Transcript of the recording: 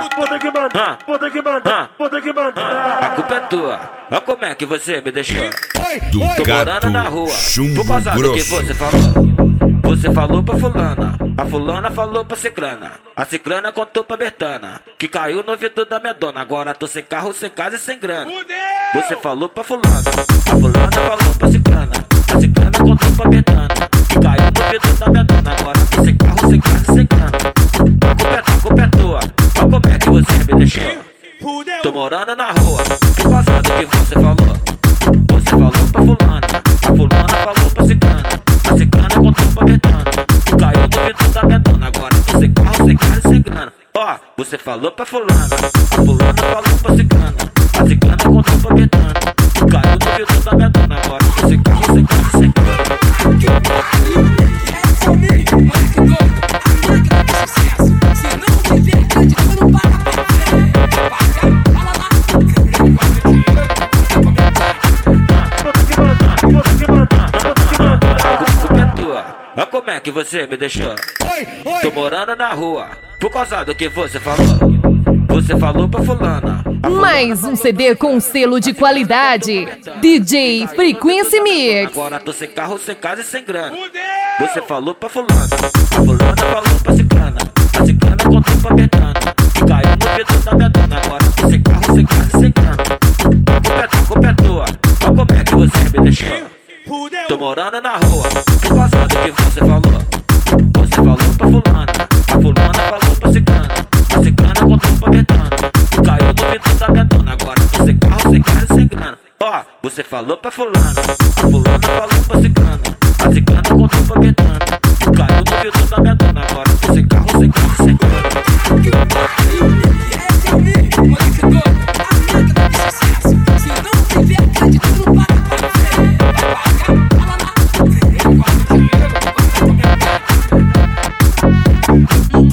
A culpa é tua, olha como é que você me deixou. Do Tô morando na rua, por causa do que grosso. você falou. Você falou pra fulana, a fulana falou pra ciclana, a ciclana contou pra Bertana, que caiu no ouvido da minha dona. Agora tô sem carro, sem casa e sem grana. Você falou pra fulana, a fulana falou pra ciclana, a ciclana contou pra Bertana, que caiu no ouvido da minha dona. Agora tô sem carro, sem casa e sem grana. A culpa é tua, olha como é que você me deixou. Tô morando na rua, por causa do que você falou. Você falou pra fulana, a fulana falou pra ciclana, a ciclana contou pra Bertana, caiu no ouvido da minha dona. Agora tô sem carro, sem casa e sem grana. Ó, você falou pra fulana, a fulana falou pra ciclana, a ciclana contou pra Bertana, caiu no ouvido da minha dona. Agora tô sem carro, sem casa e sem grana. Olha como é que você me deixou. Tô morando na rua, por causa do que você falou. Você falou pra fulana. Mais um CD com selo de qualidade. DJ Frequency Mix. Agora tô sem carro, sem casa e sem grana. Você falou pra fulana, a fulana falou pra ciclana, a ciclana contou pra Bertana, que caiu no ouvido da minha dona. Agora tô sem carro, sem casa e sem grana. A culpa é tua, olha como é que você me deixou. Tô morando na rua, por causa do que você falou. Você falou pra fulana, a fulana falou pra ciclana, a ciclana contou pra Bertana, caiu no ouvido da minha dona. Agora tô sem carro, sem casa e sem grana. Ó, você falou pra fulana, a fulana falou pra ciclana, a ciclana contou pra Bertana, caiu no ouvido da minha dona. Agora tô sem carro, sem casa e sem grana.